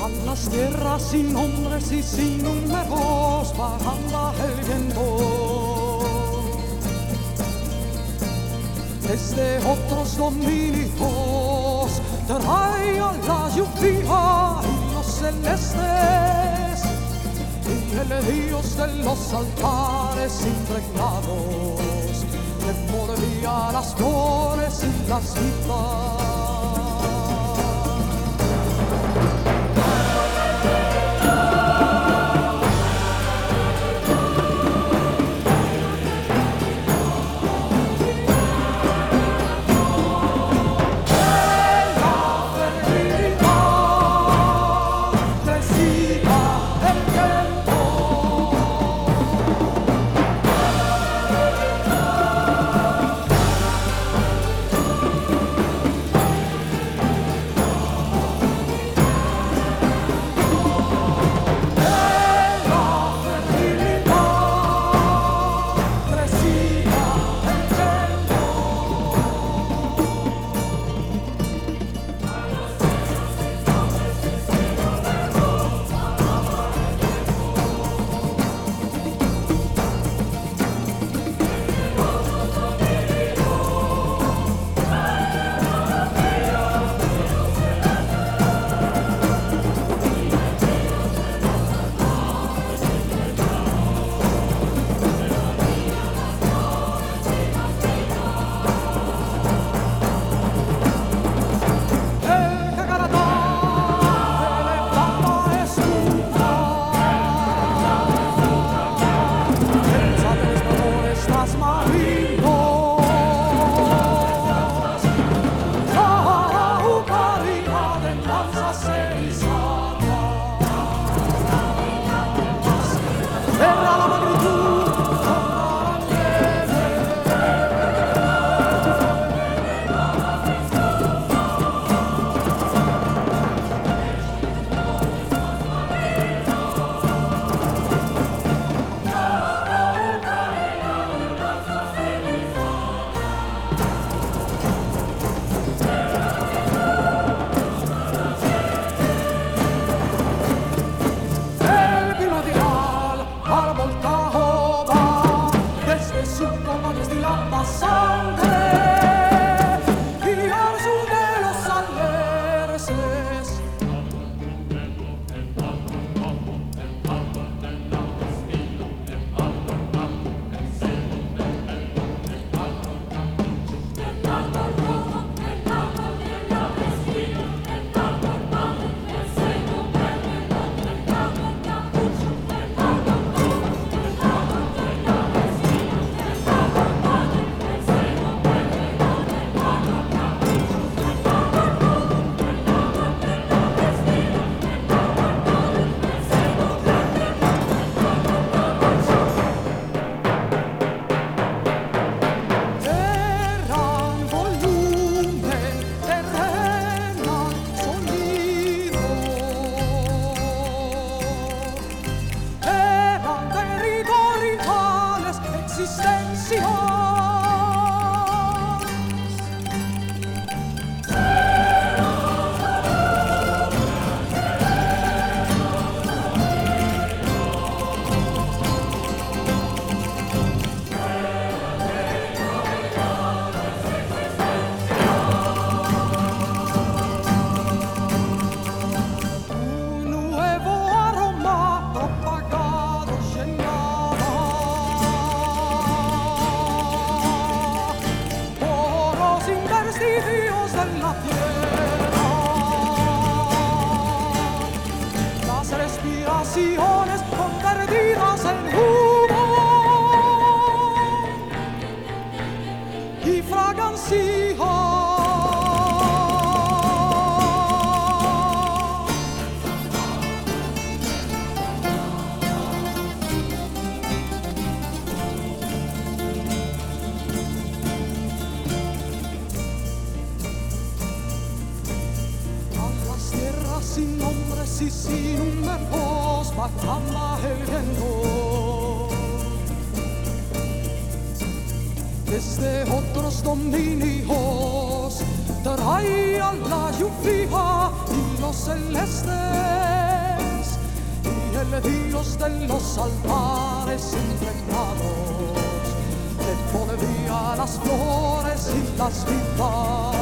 A las tierras sin nombres y sin números bajando el viento. Desde otros dominios trae a la lluvia y los celestes y el dios de los altares impregnados le mordía las flores y las vidas. Convertidas en humo y fragancia. A las tierras sin nombres y sin números bajaba el viento. Desde otros dominios traía la lluvia y los celestes del Dios de los altares impregnados, que todavía las flores y las vidas